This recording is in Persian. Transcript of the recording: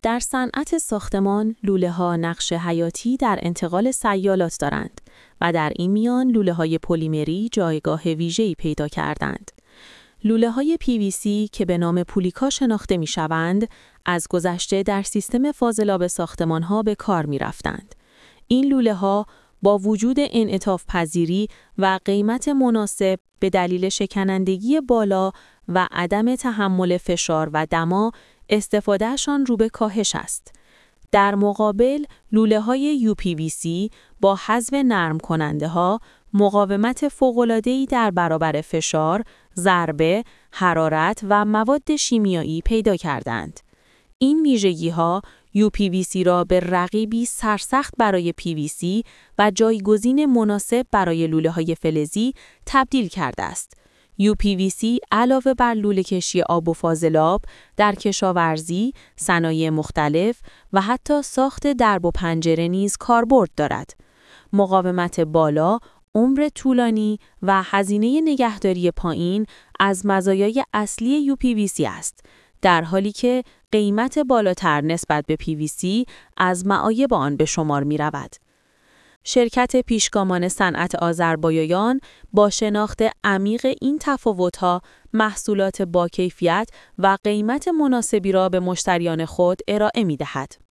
در صنعت ساختمان، لوله‌ها نقش حیاتی در انتقال سیالات دارند و در این میان لوله‌های پلیمری جایگاه ویژه‌ای پیدا کردند. لوله‌های PVC که به نام پولیکا شناخته می‌شوند، از گذشته در سیستم فاضلاب ساختمان‌ها به کار می‌رفتند. این لوله‌ها با وجود انعطاف پذیری و قیمت مناسب به دلیل شکنندگی بالا و عدم تحمل فشار و دما، استفادهشان رو به کاهش است. در مقابل، لوله‌های UPVC با حذف نرم کننده ها، مقاومت فوق‌العاده‌ای در برابر فشار، ضربه، حرارت و مواد شیمیایی پیدا کردند. این ویژگی‌ها UPVC را به رقیبی سرسخت برای PVC و جایگزین مناسب برای لوله‌های فلزی تبدیل کرده است. UPVC علاوه بر لوله‌کشی آب و فاضلاب، در کشاورزی، صنایع مختلف و حتی ساخت درب و پنجره نیز کاربرد دارد. مقاومت بالا، عمر طولانی و هزینه نگهداری پایین از مزایای اصلی UPVC است، در حالی که قیمت بالاتر نسبت به PVC از معایب آن به شمار می رود. شرکت پیشگامان صنعت آذربایجان با شناخت عمیق این تفاوت‌ها، محصولات با کیفیت و قیمت مناسبی را به مشتریان خود ارائه می‌دهد.